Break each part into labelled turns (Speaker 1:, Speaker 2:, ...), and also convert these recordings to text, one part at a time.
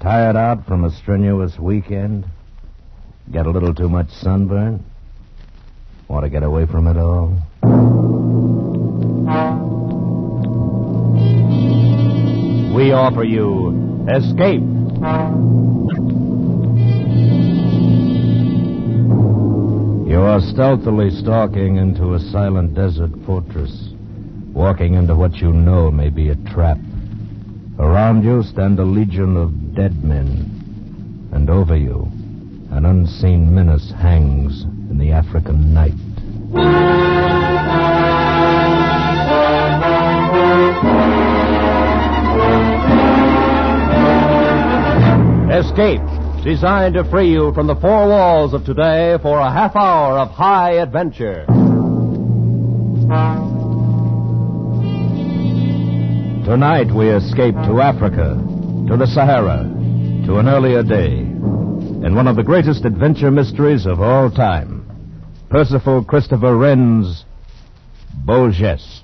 Speaker 1: Tired out from a strenuous weekend? Get a little too much sunburn? Want to get away from it all? We offer you Escape. You are stealthily stalking into a silent desert fortress, walking into what you know may be a trap. Around you stand a legion of dead men, and over you, an unseen menace hangs in the African night. Escape, designed to free you from the four walls of today for a half hour of high adventure. Tonight we escape to Africa, to the Sahara, to an earlier day, in one of the greatest adventure mysteries of all time, Percival Christopher Wren's Beau Geste.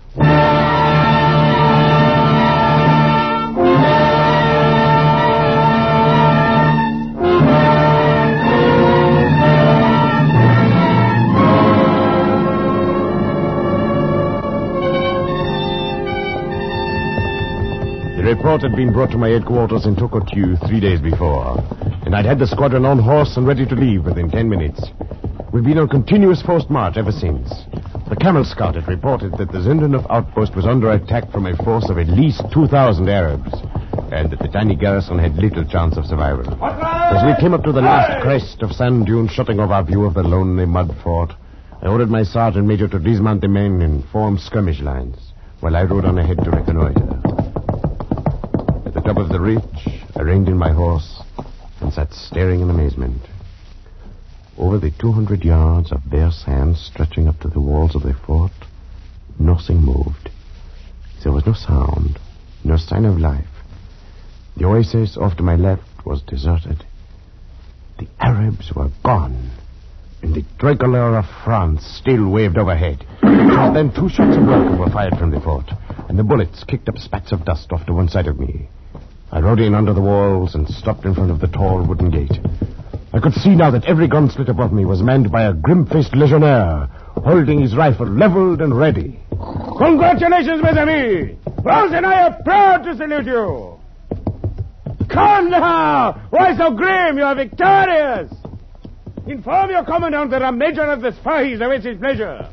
Speaker 2: The report had been brought to my headquarters in Tokotu 3 days before, and I'd had the squadron on horse and ready to leave within 10 minutes. We've been on continuous forced march ever since. The Camel Scout had reported that the Zindanov outpost was under attack from a force of at least 2,000 Arabs, and that the tiny garrison had little chance of survival. As we came up to the last crest of sand dunes shutting off our view of the lonely mud fort, I ordered my sergeant major to dismount the men and form skirmish lines, while I rode on ahead to reconnoiter. At the top of the ridge, I reined in my horse and sat staring in amazement. Over the 200 yards of bare sand stretching up to the walls of the fort, nothing moved. There was no sound, no sign of life. The oasis off to my left was deserted. The Arabs were gone, and the tricolor of France still waved overhead. Just then 2 shots of welcome were fired from the fort, and the bullets kicked up spats of dust off to one side of me. I rode in under the walls and stopped in front of the tall wooden gate. I could see now that every gun slit above me was manned by a grim-faced legionnaire, holding his rifle leveled and ready. Congratulations, mes amis! France and I are proud to salute you! Come now! Why so grim? You are victorious! Inform your commandant that a major of the spies awaits his pleasure.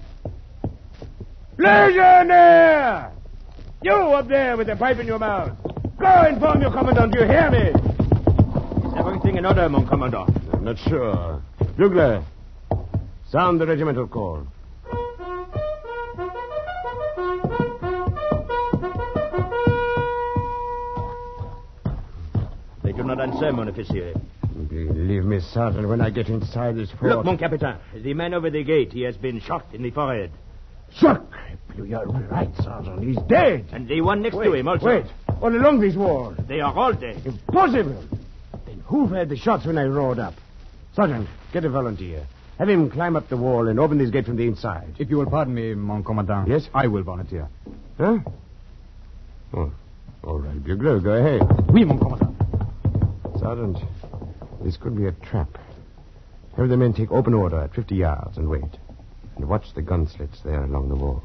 Speaker 2: Legionnaire! You up there with the pipe in your mouth. Go inform your commandant, you hear me?
Speaker 3: Is everything in order, mon commandant?
Speaker 2: I'm not sure. Bugler, sound the regimental call.
Speaker 3: They do not answer, mon officier.
Speaker 2: Believe me, Sergeant, when I get inside this fort...
Speaker 3: Look, mon capitaine. The man over the gate, he has been shot in the forehead.
Speaker 2: Shot! You're right, Sergeant. He's dead.
Speaker 3: And the one next to him also.
Speaker 2: Wait. All along these walls.
Speaker 3: They are all dead.
Speaker 2: Impossible. Then who fired the shots when I rode up? Sergeant, get a volunteer. Have him climb up the wall and open this gate from the inside.
Speaker 4: If you will pardon me, mon commandant.
Speaker 2: Yes?
Speaker 4: I will volunteer.
Speaker 2: Huh? Oh, all right, Bugler, go ahead.
Speaker 4: Oui, mon commandant.
Speaker 2: Sergeant, this could be a trap. Have the men take open order at 50 yards and wait. And watch the gun slits there along the wall.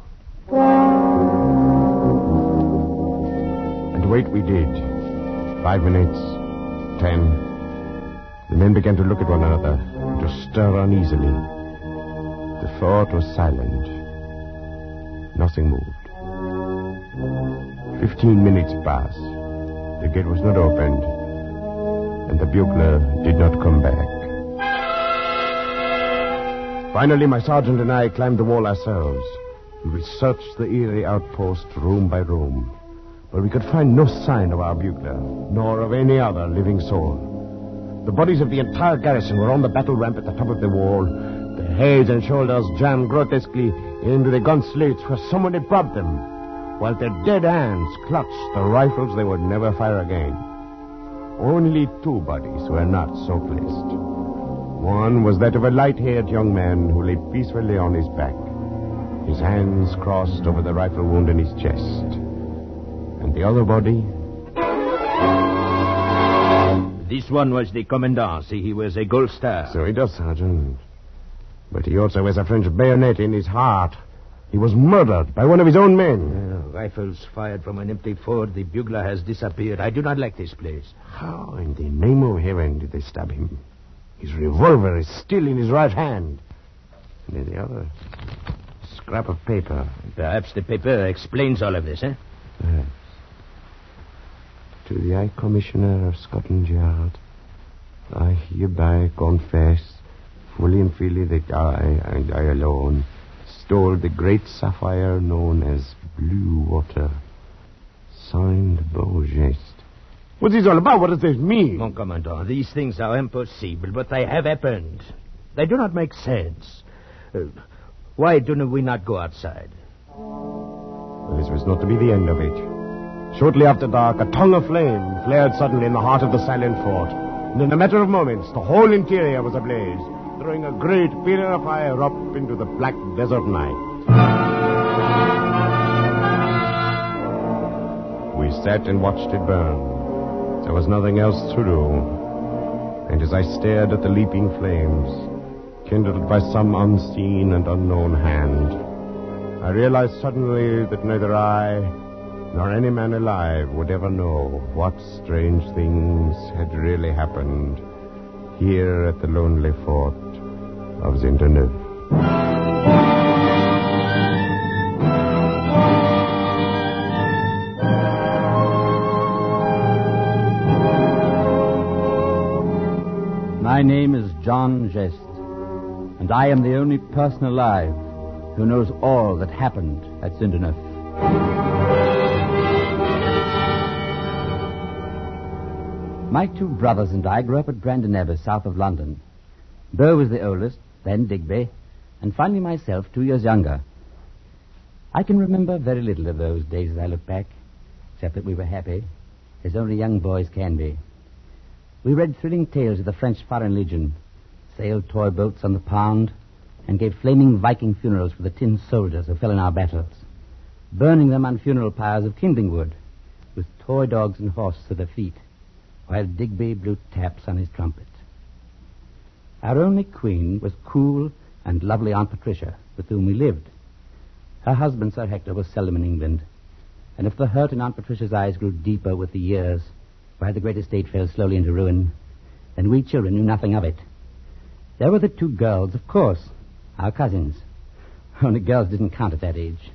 Speaker 2: And wait we did. 5 minutes. 10. The men began to look at one another, to stir uneasily. The fort was silent. Nothing moved. 15 minutes passed. The gate was not opened, and the bugler did not come back. Finally, my sergeant and I climbed the wall ourselves. We searched the eerie outpost room by room, but we could find no sign of our bugler, nor of any other living soul. The bodies of the entire garrison were on the battle ramp at the top of the wall, their heads and shoulders jammed grotesquely into the gun slits where someone had propped them, while their dead hands clutched the rifles they would never fire again. Only 2 bodies were not so placed. One was that of a light-haired young man who lay peacefully on his back, his hands crossed over the rifle wound in his chest. And the other body...
Speaker 3: This one was the commandant. See, he wears a gold star.
Speaker 2: So he does, Sergeant. But he also wears a French bayonet in his heart. He was murdered by one of his own men.
Speaker 3: Rifles fired from an empty fort. The bugler has disappeared. I do not like this place.
Speaker 2: How in the name of heaven did they stab him? His revolver is still in his right hand. And in the other, scrap of paper.
Speaker 3: Perhaps the paper explains all of this, eh?
Speaker 2: Perhaps. To the High Commissioner of Scotland Yard, I hereby confess fully and freely that I, and I alone, stole the great sapphire known as Blue Water. Signed, Beaugeste. What's this all about? What does this mean?
Speaker 3: Mon commandant, these things are impossible, but they have happened. They do not make sense. Why do we not go outside?
Speaker 2: Well, this was not to be the end of it. Shortly after dark, a tongue of flame flared suddenly in the heart of the silent fort. And in a matter of moments, the whole interior was ablaze, throwing a great pillar of fire up into the black desert night. We sat and watched it burn. There was nothing else to do. And as I stared at the leaping flames, kindled by some unseen and unknown hand, I realized suddenly that neither I nor any man alive would ever know what strange things had really happened here at the lonely fort of Zinderneuf.
Speaker 5: My name is John Geste, and I am the only person alive who knows all that happened at Zinderneuf. My two brothers and I grew up at Brandon Abbey, south of London. Beau was the oldest, then Digby, and finally myself, 2 years younger. I can remember very little of those days as I look back, except that we were happy, as only young boys can be. We read thrilling tales of the French Foreign Legion, sailed toy boats on the pond, and gave flaming Viking funerals for the tin soldiers who fell in our battles, burning them on funeral pyres of kindling wood, with toy dogs and horses at their feet, while Digby blew taps on his trumpet. Our only queen was cool and lovely Aunt Patricia, with whom we lived. Her husband, Sir Hector, was seldom in England, and if the hurt in Aunt Patricia's eyes grew deeper with the years, while the great estate fell slowly into ruin, then we children knew nothing of it. There were the two girls, of course, our cousins. Only girls didn't count at that age.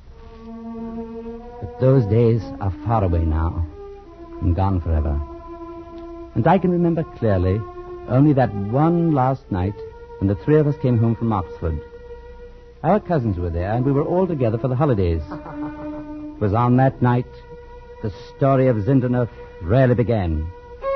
Speaker 5: But those days are far away now, and gone forever. And I can remember clearly only that one last night when the three of us came home from Oxford. Our cousins were there, and we were all together for the holidays. It was on that night the story of Zinderneuf really began.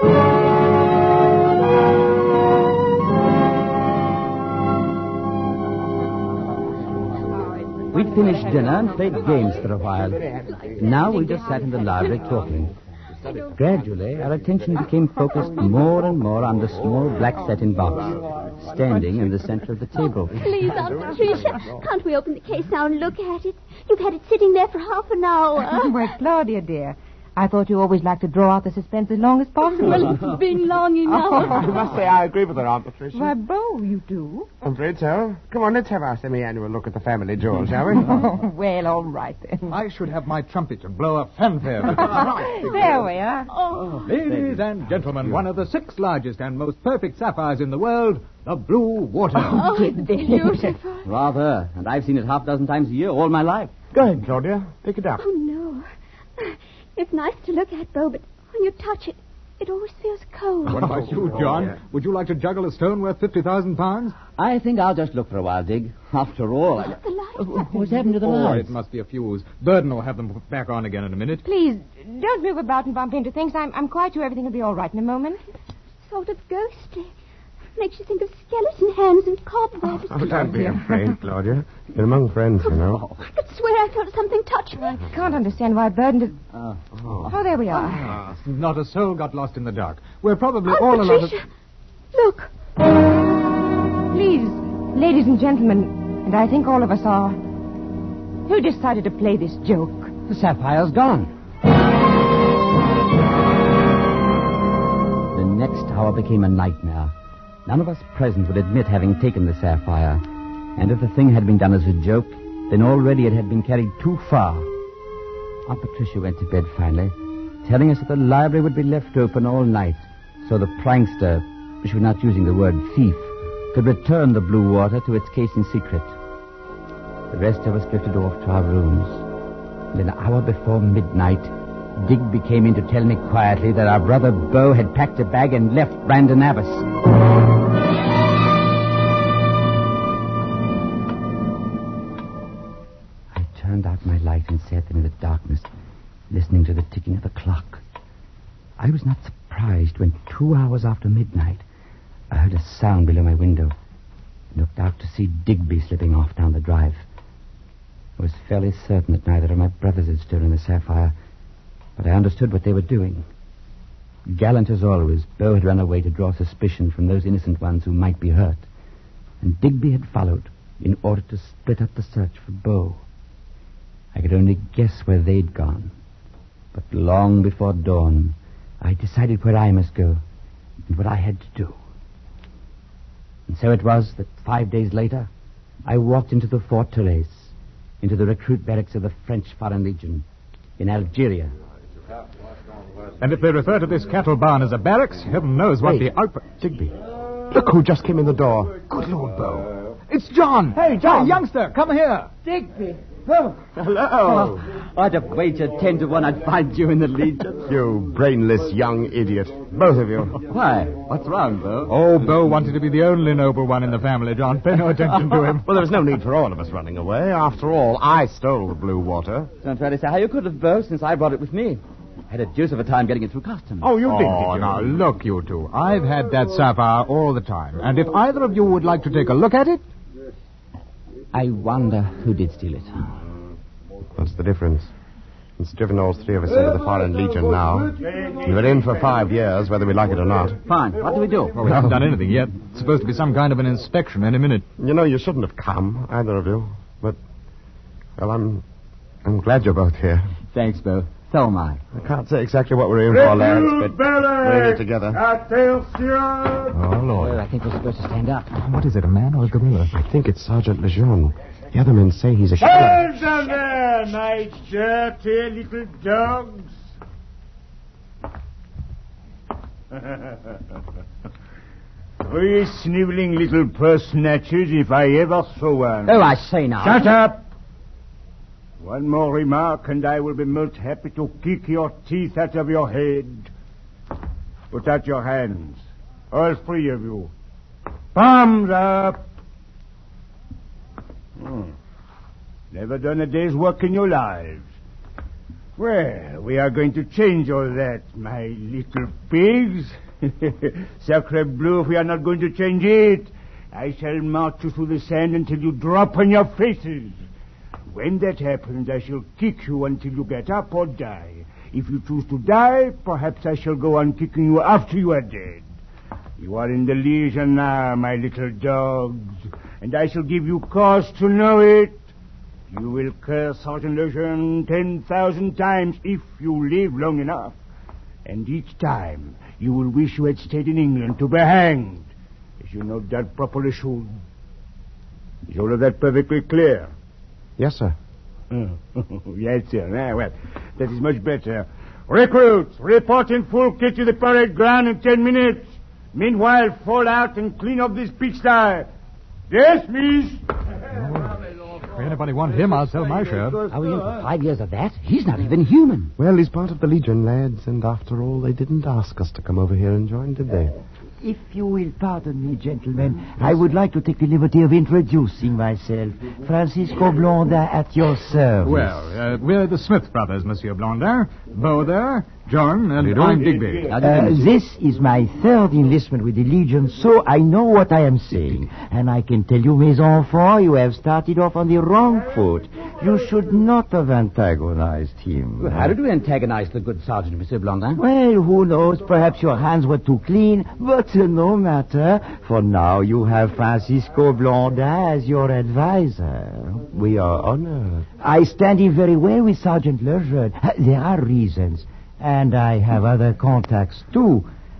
Speaker 5: We'd finished dinner and played games for a while. Now we just sat in the library talking. Gradually, our attention became focused more and more on the small black satin box, standing in the center of the table.
Speaker 6: Please, Aunt Patricia, can't we open the case now and look at it? You've had it sitting there for half an hour.
Speaker 7: Well, Claudia, dear, I thought you always liked to draw out the suspense as long as possible.
Speaker 6: Well, it's been long enough.
Speaker 2: I must say I agree with her, Aunt Patricia.
Speaker 7: Why, Beau, you do?
Speaker 2: I'm afraid so. Come on, let's have our semi-annual look at the family jewel, shall we?
Speaker 7: Oh, well, all right then.
Speaker 4: I should have my trumpet and blow a fanfare.
Speaker 7: There we are.
Speaker 6: Oh.
Speaker 4: Ladies and gentlemen, one of the 6 largest and most perfect sapphires in the world, the Blue Water.
Speaker 6: Oh, it's beautiful.
Speaker 5: Rather, and I've seen it half a dozen times a year all my life.
Speaker 2: Go ahead, Claudia. Pick it up.
Speaker 6: Oh, no. It's nice to look at, Beau, but when you touch it, it always feels cold.
Speaker 4: What about you, John? Would you like to juggle a stone worth 50,000 pounds?
Speaker 5: I think I'll just look for a while, Dig. After all,
Speaker 6: The lights.
Speaker 5: what's happened to the
Speaker 4: Oh,
Speaker 5: lights?
Speaker 4: it must be a fuse. Burden will have them put back on again in a minute.
Speaker 7: Please, don't move about and bump into things. I'm quite sure everything will be all right in a moment.
Speaker 6: Sort of ghostly. Makes you think of skeleton hands and cobwebs.
Speaker 2: Oh, don't be afraid, Claudia. You're among friends, you know.
Speaker 6: I could swear I felt something touch me.
Speaker 7: I can't understand why Burden did... Oh, there we are.
Speaker 4: Not a soul got lost in the dark. We're probably
Speaker 6: Aunt
Speaker 4: all allowed
Speaker 6: Patricia, look.
Speaker 7: Please, ladies and gentlemen, and I think all of us are, who decided to play this joke?
Speaker 5: The sapphire's gone. The next next hour became a nightmare. None of us present would admit having taken the sapphire. And if the thing had been done as a joke, then already it had been carried too far. Aunt Patricia went to bed finally, telling us that the library would be left open all night, so the prankster, she was not using the word thief, could return the blue water to its case in secret. The rest of us drifted off to our rooms. And an hour before midnight, Digby came in to tell me quietly that our brother Beau had packed a bag and left Brandon Abbas. I turned out my light and sat there in the darkness, listening to the ticking of the clock. I was not surprised when 2 hours after midnight, I heard a sound below my window and looked out to see Digby slipping off down the drive. I was fairly certain that neither of my brothers had stolen the sapphire, but I understood what they were doing. Gallant as always, Beau had run away to draw suspicion from those innocent ones who might be hurt, and Digby had followed in order to split up the search for Beau. I could only guess where they'd gone, but long before dawn, I decided where I must go and what I had to do. And so it was that 5 days later, I walked into the Fort Toulès, into the recruit barracks of the French Foreign Legion in Algeria.
Speaker 4: And if they refer to this cattle barn as a barracks, heaven knows what the output...
Speaker 2: Digby, look who just came in the door. Good Lord, Beau.
Speaker 4: It's John! Hey, John! Hey, youngster, come here!
Speaker 7: Digby. Oh.
Speaker 2: Hello.
Speaker 5: I'd have wagered 10 to 1 I'd find you in the Legion.
Speaker 2: You brainless young idiot. Both of you.
Speaker 5: Why? What's wrong, Beau?
Speaker 4: Oh, Beau wanted to be the only noble one in the family, John. Pay no attention to him.
Speaker 2: Well, there was no need for all of us running away. After all, I stole the blue water.
Speaker 5: Don't try to say how you could have, Beau, since I brought it with me. I had a deuce of a time getting it through customs.
Speaker 2: Oh, you did
Speaker 4: Oh,
Speaker 2: you?
Speaker 4: now, look, you two. I've had that sapphire all the time. And if either of you would like to take a look at it...
Speaker 5: I wonder who did steal it.
Speaker 2: What's the difference? It's driven all three of us into the Foreign Legion now. We're in for 5 years, whether we like it or not.
Speaker 5: Fine. What do we do?
Speaker 4: Well, we haven't done anything yet. It's supposed to be some kind of an inspection any minute.
Speaker 2: You know, you shouldn't have come, either of you. But, well, I'm glad you're both here.
Speaker 5: Thanks, Beau. So am I.
Speaker 2: I can't say exactly what we're in for, lads, but we're in it together.
Speaker 4: Oh, Lord.
Speaker 5: Well, I think we're supposed to stand up.
Speaker 4: What is it, a man or a gorilla?
Speaker 2: I think it's Sergeant Lejeune. The other men say he's a shadow.
Speaker 8: Hold on there, my dirty little dogs. Three sniveling little purse snatchers if I ever saw one.
Speaker 5: Oh, I say now.
Speaker 8: Shut up! One more remark and I will be most happy to kick your teeth out of your head. Put out your hands. All three of you. Palms up. Never done a day's work in your lives. Well, we are going to change all that, my little pigs. Sacre bleu, if we are not going to change it, I shall march you through the sand until you drop on your faces. When that happens, I shall kick you until you get up or die. If you choose to die, perhaps I shall go on kicking you after you are dead. You are in the Legion now, my little dogs, and I shall give you cause to know it. You will curse Sergeant Lejeune 10,000 times if you live long enough. And each time you will wish you had stayed in England to be hanged, as you no doubt properly should. Is all of that perfectly clear?
Speaker 2: Yes, sir.
Speaker 8: Yes, sir. Well, that is much better. Recruits, report in full kit to the parade ground in 10 minutes. Meanwhile, fall out and clean up this pigsty. Yes, miss.
Speaker 4: If anybody want him, I'll sell my share.
Speaker 5: Are we in for 5 years of that? He's not even human.
Speaker 2: Well, he's part of the Legion, lads, and after all, they didn't ask us to come over here and join, did they?
Speaker 9: If you will pardon me, gentlemen, I would like to take the liberty of introducing myself. Francisco Blondin at your service.
Speaker 4: Well, we're the Smith brothers, Monsieur Blondin. Beau there, John, and I'm Digby.
Speaker 9: This is my third enlistment with the Legion, so I know what I am saying. And I can tell you, mes enfants, you have started off on the wrong foot. You should not have antagonized him.
Speaker 5: Well, how did we antagonize the good sergeant, Monsieur Blondin?
Speaker 9: Well, who knows? Perhaps your hands were too clean, but no matter. For now, you have Francisco Blondin as your advisor.
Speaker 2: We are honored.
Speaker 9: I stand in very well with Sergeant Lejeune. There are reasons, and I have other contacts, too.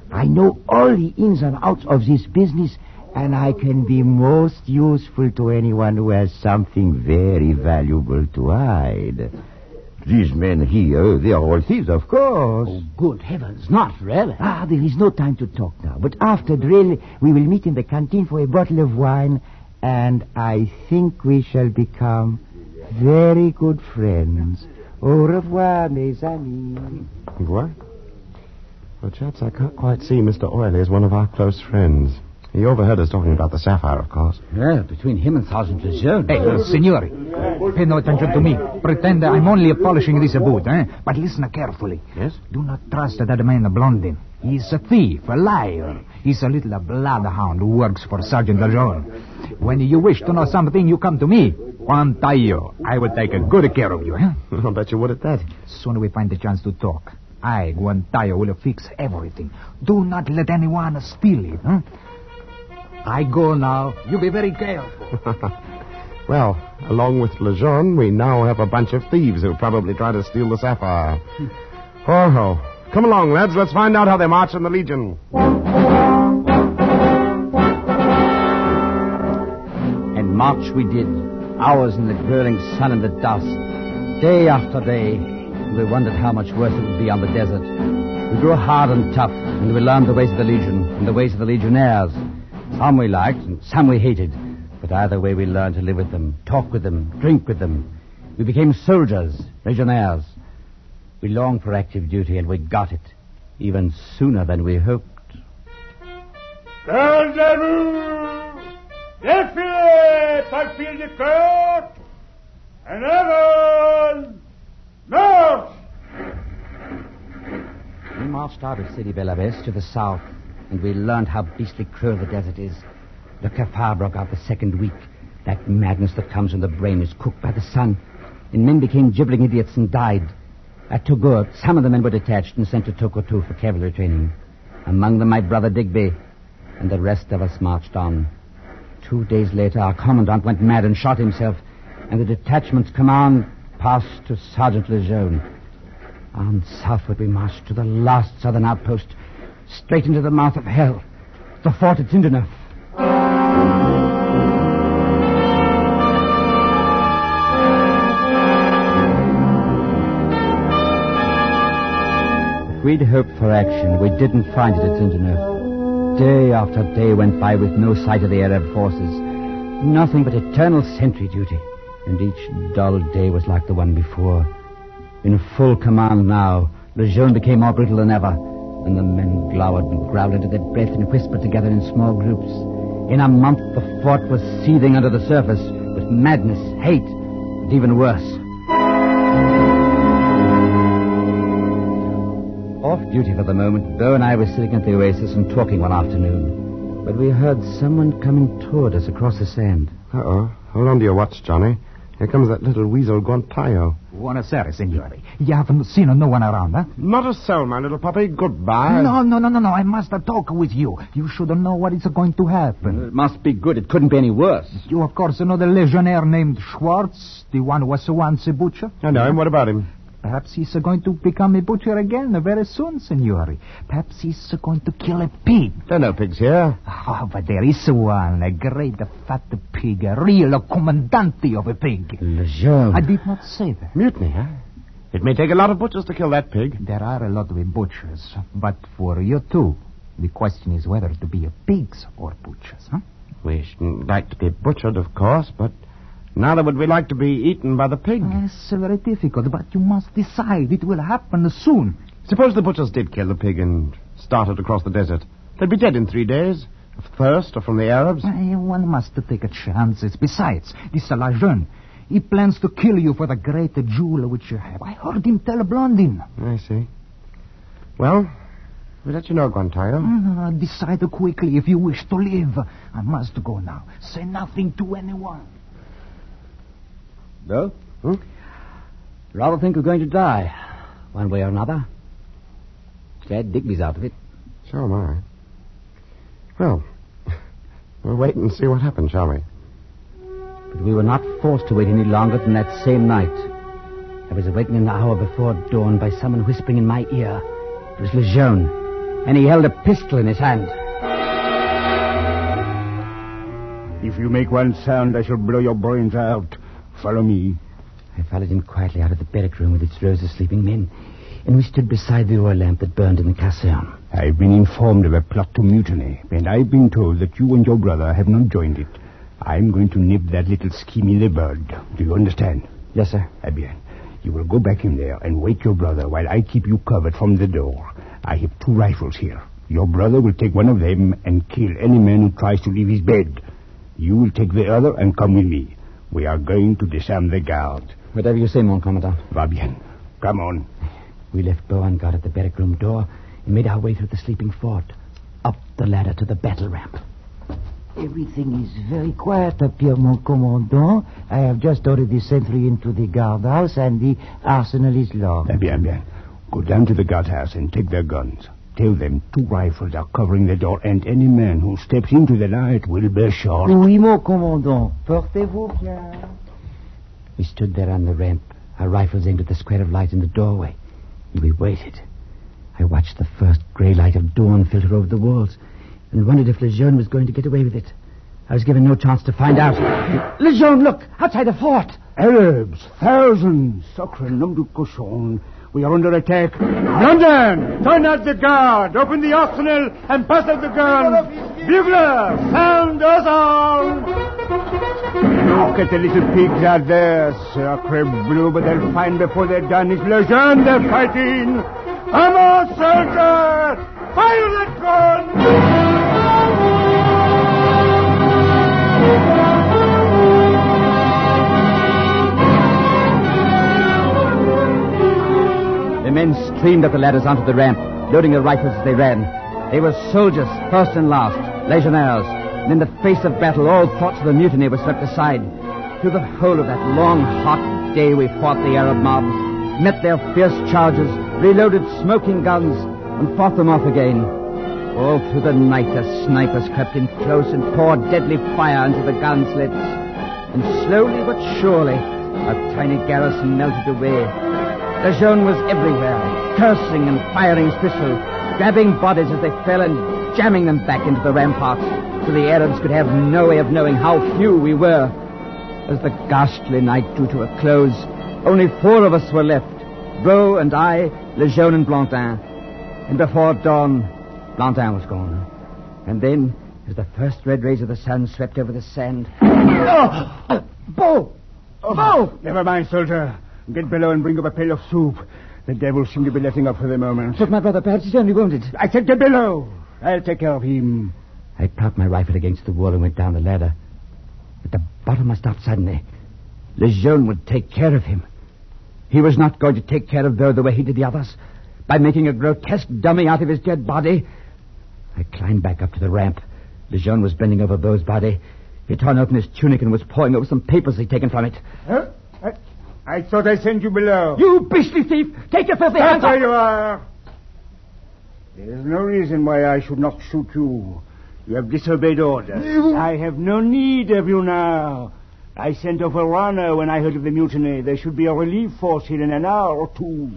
Speaker 9: I know all the ins and outs of this business, and I can be most useful to anyone who has something very valuable to hide. These men here, they are all thieves, of course.
Speaker 10: Oh, good heavens, not really.
Speaker 9: There is no time to talk now. But after drill, we will meet in the canteen for a bottle of wine, and I think we shall become very good friends. Au revoir, mes amis.
Speaker 2: What? Well, chaps, I can't quite see Mr. Oily as one of our close friends. He overheard us talking about the sapphire, of course.
Speaker 10: Yeah, between him and Sergeant Lejeune.
Speaker 4: Hey, signori, pay no attention to me. Pretend I'm only polishing this boot, eh? But listen carefully.
Speaker 2: Yes?
Speaker 4: Do not trust that man Blondin. He's a thief, a liar. He's a little bloodhound who works for Sergeant Lejeune. When you wish to know something, you come to me. Juan Tayo. I will take good care of you, eh?
Speaker 2: I'll bet you would at that.
Speaker 4: Soon we find a chance to talk. I, Juan Tayo, will fix everything. Do not let anyone steal it, huh? I go now. You be very careful.
Speaker 2: Well, along with Lejeune, we now have a bunch of thieves who'll probably try to steal the sapphire. Ho-ho. Come along, lads. Let's find out how they march in the Legion.
Speaker 5: And march we did, hours in the gurgling sun and the dust, day after day. We wondered how much worse it would be on the desert. We grew hard and tough, and we learned the ways of the Legion and the ways of the Legionnaires. Some we liked, and some we hated. But either way, we learned to live with them, talk with them, drink with them. We became soldiers, Legionnaires. We longed for active duty, and we got it, even sooner than we hoped.
Speaker 8: Rendezvous! Défilé! Par fil de côte! And everyone! March!
Speaker 5: We marched out of Sidi Bel Abbes to the south, and we learned how beastly cruel the desert is. The kafar broke out the second week. That madness that comes when the brain is cooked by the sun. And men became gibbering idiots and died. At Togur, some of the men were detached and sent to Tokotu for cavalry training. Among them my brother Digby, and the rest of us marched on. 2 days later, our commandant went mad and shot himself, and the detachment's command passed to Sergeant Lejeune. On southward we marched to the last southern outpost, straight into the mouth of hell, the fort at Tindeneuf. If we'd hoped for action, we didn't find it at Tindeneuf. Day after day went by with no sight of the Arab forces. Nothing but eternal sentry duty. And each dull day was like the one before. In full command now, Lejeune became more brutal than ever. And the men glowered and growled into their breath and whispered together in small groups. In a month, the fort was seething under the surface with madness, hate, and even worse. Off duty for the moment, Beau and I were sitting at the oasis and talking one afternoon. But we heard someone coming toward us across the sand.
Speaker 2: Uh-oh. Hold on to your watch, Johnny. Here comes that little weasel Guantayo.
Speaker 4: Buonasera, signore. You haven't seen no one around, huh?
Speaker 2: Not a soul, my little puppy. Goodbye.
Speaker 4: No. I must talk with you. You should know what is going to happen.
Speaker 5: It must be good. It couldn't be any worse.
Speaker 4: You, of course, know the legionnaire named Schwartz, the one who was once a butcher?
Speaker 2: I know him. What about him?
Speaker 4: Perhaps he's going to become a butcher again very soon, signore. Perhaps he's going to kill a pig.
Speaker 2: There are no pigs here.
Speaker 4: Oh, but there is one, a great fat pig, a real commandante of a pig.
Speaker 5: Lejeune.
Speaker 4: I did not say that.
Speaker 2: Mutiny, huh? It may take a lot of butchers to kill that pig.
Speaker 4: There are a lot of butchers, but for you too, the question is whether to be pigs or butchers, huh?
Speaker 2: We shouldn't like to be butchered, of course, but neither would we like to be eaten by the pig.
Speaker 4: It's very difficult, but you must decide. It will happen soon.
Speaker 2: Suppose the butchers did kill the pig and started across the desert. They'd be dead in 3 days, of thirst or from the Arabs.
Speaker 4: One must take chances. Besides, this Lejeune, he plans to kill you for the great jewel which you have. I heard him tell Blondin.
Speaker 2: I see. Well, we'll let you know, Guantayo.
Speaker 4: Decide quickly if you wish to live. I must go now. Say nothing to anyone.
Speaker 5: No? Rather think we're going to die, one way or another. Glad Digby's out of it.
Speaker 2: So am I. Well, we'll wait and see what happens, shall we?
Speaker 5: But we were not forced to wait any longer than that same night. I was awakened an hour before dawn by someone whispering in my ear. It was Lejeune.
Speaker 10: and he held a pistol in his hand.
Speaker 8: If you make one sound, I shall blow your brains out. Follow me.
Speaker 10: I followed him quietly out of the barrack room with its rows of sleeping men, and we stood beside the oil lamp that burned in the caserne.
Speaker 8: I've been informed of a plot to mutiny, and I've been told that you and your brother have not joined it. I'm going to nip that little scheme in the bud. Do you understand?
Speaker 10: Yes, sir.
Speaker 8: Eh bien. You will go back in there and wake your brother while I keep you covered from the door. I have 2 rifles here. Your brother will take one of them and kill any man who tries to leave his bed. You will take the other and come with me. We are going to disarm the guard.
Speaker 10: Whatever you say, mon commandant.
Speaker 8: Va bien. Come on.
Speaker 10: We left Beauregard at the barrack room door and made our way through the sleeping fort, up the ladder to the battle ramp.
Speaker 9: Everything is very quiet up here, mon commandant. I have just ordered the sentry into the guardhouse, and the arsenal is locked.
Speaker 8: Bien, bien. Go down to the guardhouse and take their guns. Tell them 2 rifles are covering the door, and any man who steps into the light will be shot.
Speaker 9: Oui, mon commandant. Portez-vous bien.
Speaker 10: We stood there on the ramp, our rifles aimed at the square of light in the doorway, and we waited. I watched the first grey light of dawn filter over the walls, and wondered if Lejeune was going to get away with it. I was given no chance to find out. Lejeune, look! Outside the fort!
Speaker 8: Arabs! Thousands! Sacre nom du cochon! We are under attack. London! Turn out the guard! Open the arsenal and pass out the guns! Bugler! Sound us arm! Look at the little pigs out there. Sacre bleu, but they'll find before they're done. It's Lejeune they're fighting! Come on, soldier! Fire that gun!
Speaker 10: The men streamed up the ladders onto the ramp, loading their rifles as they ran. They were soldiers, first and last, legionnaires. And in the face of battle, all thoughts of the mutiny were swept aside. Through the whole of that long, hot day, we fought the Arab mob, met their fierce charges, reloaded smoking guns, and fought them off again. All through the night, the snipers crept in close and poured deadly fire into the gun slits. And slowly but surely, our tiny garrison melted away. Lejeune was everywhere, cursing and firing his pistol, grabbing bodies as they fell and jamming them back into the ramparts, so the Arabs could have no way of knowing how few we were. As the ghastly night drew to a close, only 4 of us were left, Beau and I, Lejeune and Blantin. And before dawn, Blantin was gone. And then, as the first red rays of the sun swept over the sand...
Speaker 8: Beau! Beau! Never mind, soldier. Get below and bring up a pail of soup. The devil seemed to be letting up for the moment.
Speaker 10: But my brother, perhaps he's only wounded.
Speaker 8: I said get below. I'll take care of him.
Speaker 10: I propped my rifle against the wall and went down the ladder. At the bottom, I stopped suddenly. Lejeune would take care of him. He was not going to take care of Beau the way he did the others, by making a grotesque dummy out of his dead body. I climbed back up to the ramp. Lejeune was bending over Beau's body. He had torn open his tunic and was poring over some papers he'd taken from it.
Speaker 8: Huh? I thought I sent you below.
Speaker 10: You beastly thief! Take your filthy hands off!
Speaker 8: There you are. There is no reason why I should not shoot you. You have disobeyed orders. I have no need of you now. I sent off a runner when I heard of the mutiny. There should be a relief force here in an hour or 2.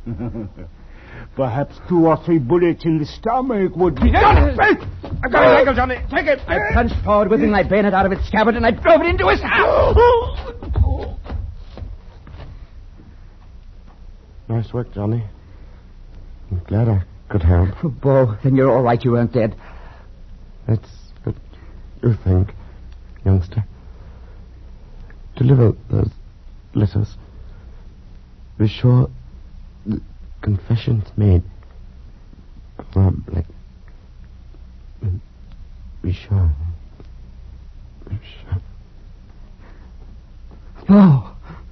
Speaker 8: Perhaps 2 or 3 bullets in the stomach would be...
Speaker 2: I got his ankle, Johnny. Take it.
Speaker 10: I plunged forward, whipping my bayonet out of its scabbard, and I drove it into his house.
Speaker 2: Nice work, Johnny. I'm glad I could help.
Speaker 10: Oh, Beau, then you're all right. You weren't dead.
Speaker 2: That's what you think, youngster. Deliver those letters. Be sure the confession's made. Be sure. Be sure.
Speaker 10: Oh.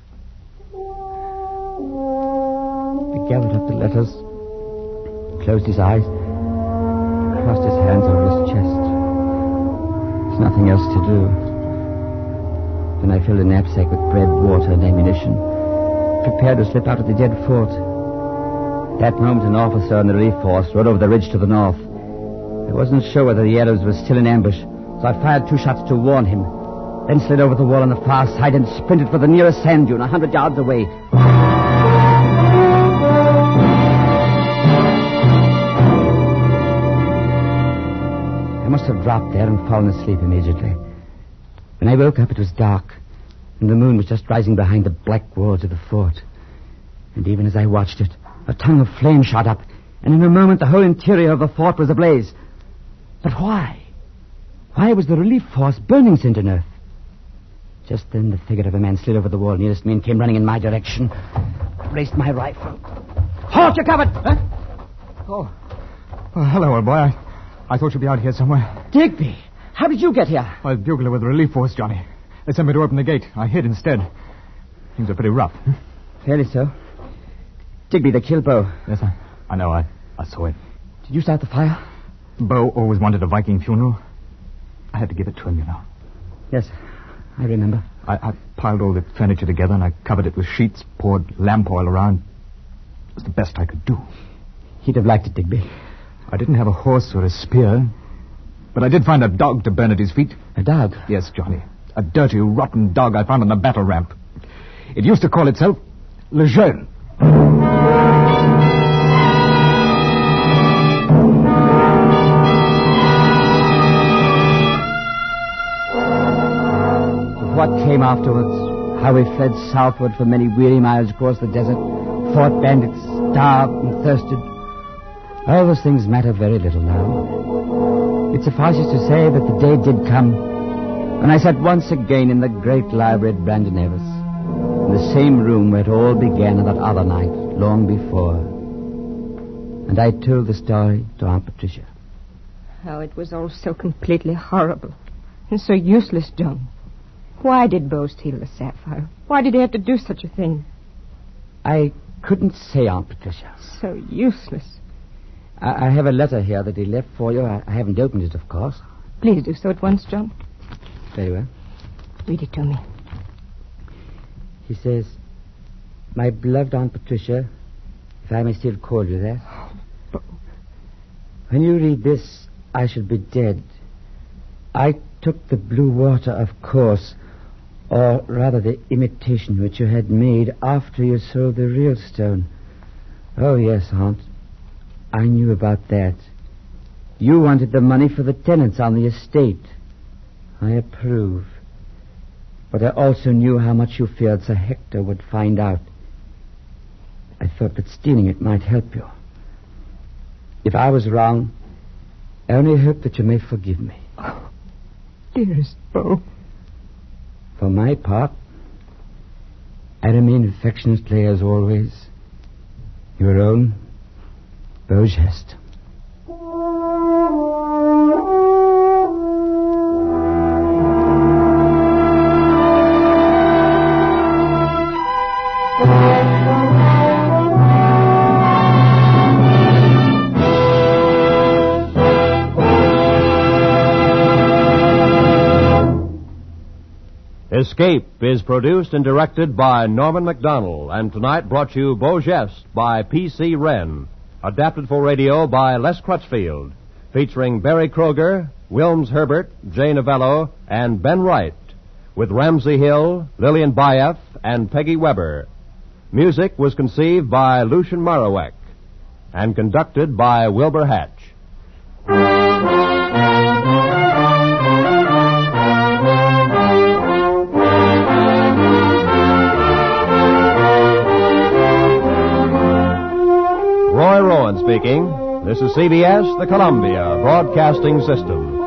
Speaker 10: He gathered up the letters, closed his eyes, crossed his hands over his chest. There's nothing else to do. Then I filled a knapsack with bread, water, and ammunition, prepared to slip out of the dead fort. That moment, an officer in the relief force rode over the ridge to the north. I wasn't sure whether the Arabs were still in ambush, so I fired 2 shots to warn him, then slid over the wall on the far side and sprinted for the nearest sand dune 100 yards away.
Speaker 5: must have dropped there and fallen asleep immediately. When I woke up, it was dark, and the moon was just rising behind the black walls of the fort. And even as I watched it, a tongue of flame shot up, and in a moment the whole interior of the fort was ablaze. But why? Why was the relief force burning St. Ernest? Just then the figure of a man slid over the wall nearest me and came running in my direction. I raised my rifle. Halt, you're covered! Huh?
Speaker 4: Oh, hello, old boy. I thought you'd be out here somewhere.
Speaker 5: Digby, how did you get here?
Speaker 4: I was bugler with the relief force, Johnny. They sent me to open the gate. I hid instead. Things are pretty rough.
Speaker 5: Fairly so. Digby, they killed Bo.
Speaker 4: Yes, I know. I saw it.
Speaker 5: Did you start the fire?
Speaker 4: Bo always wanted a Viking funeral. I had to give it to him, you know.
Speaker 5: Yes, I remember.
Speaker 4: I piled all the furniture together and I covered it with sheets, poured lamp oil around. It was the best I could do.
Speaker 5: He'd have liked it, Digby.
Speaker 4: I didn't have a horse or a spear, but I did find a dog to burn at his feet.
Speaker 5: A dog?
Speaker 4: Yes, Johnny. A dirty, rotten dog I found on the battle ramp. It used to call itself Le Jeune.
Speaker 5: What came afterwards, how we fled southward for many weary miles across the desert, fought bandits, starved and thirsted. All those things matter very little now. It suffices to say that the day did come when I sat once again in the great library at Brandon Nevis, in the same room where it all began on that other night, long before. And I told the story to Aunt Patricia.
Speaker 7: Oh, it was all so completely horrible and so useless, John. Why did Bo steal the sapphire? Why did he have to do such a thing?
Speaker 5: I couldn't say, Aunt Patricia.
Speaker 7: So useless.
Speaker 5: I have a letter here that he left for you. I haven't opened it, of course.
Speaker 7: Please do so at once, John.
Speaker 5: Very well.
Speaker 7: Read it to me.
Speaker 5: He says, "My beloved Aunt Patricia, if I may still call you that. When you read this, I should be dead. I took the blue water, of course, or rather the imitation which you had made after you sold the real stone. Oh, yes, Aunt. I knew about that. You wanted the money for the tenants on the estate. I approve. But I also knew how much you feared Sir Hector would find out. I thought that stealing it might help you. If I was wrong, I only hope that you may forgive me."
Speaker 7: Oh, dearest Bo.
Speaker 5: For my part, I remain affectionately as always, your own Beau Geste.
Speaker 11: Escape is produced and directed by Norman MacDonald, and tonight brought you Beau Geste by P.C. Wren, adapted for radio by Les Crutchfield, featuring Barry Kroger, Wilms Herbert, Jay Novello, and Ben Wright, with Ramsey Hill, Lillian Bayef, and Peggy Weber. Music was conceived by Lucien Morawek and conducted by Wilbur Hatch. Roy Rowan speaking. This is CBS, the Columbia Broadcasting System.